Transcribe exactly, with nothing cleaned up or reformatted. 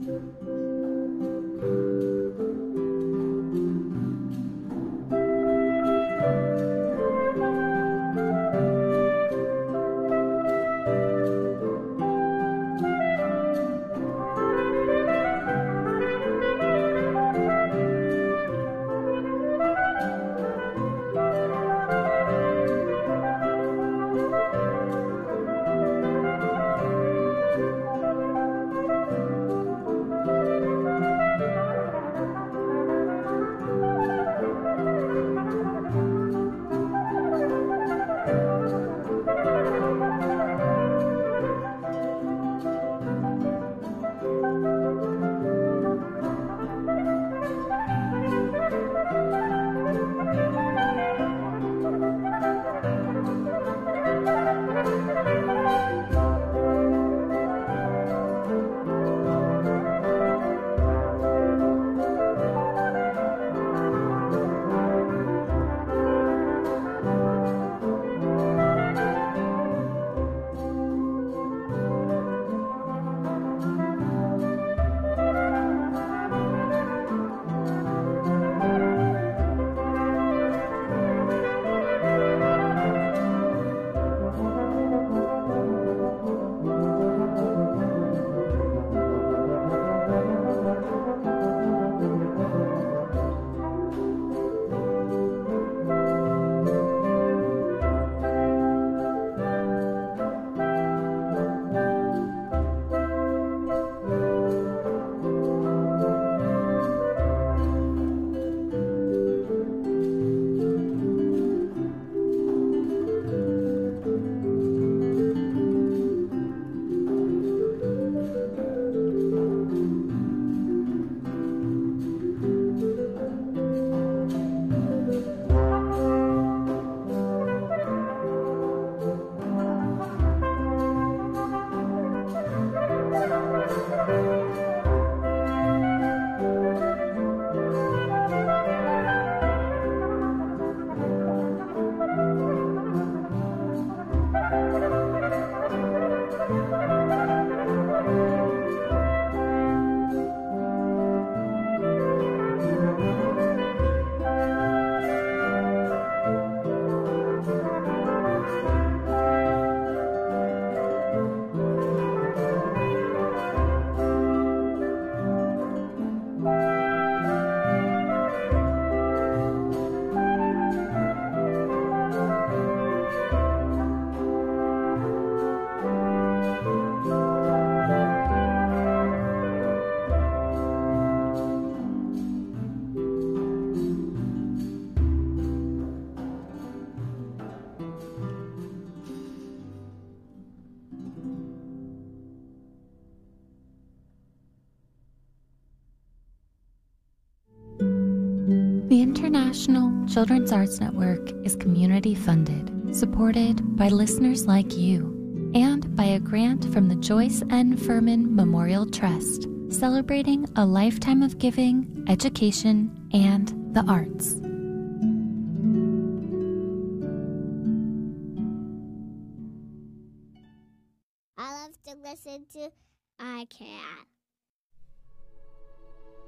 The International Children's Arts Network is community funded, supported by listeners like you, and by a grant from the Joyce N. Furman Memorial Trust, celebrating a lifetime of giving, education, and the arts. I love to listen to iCat.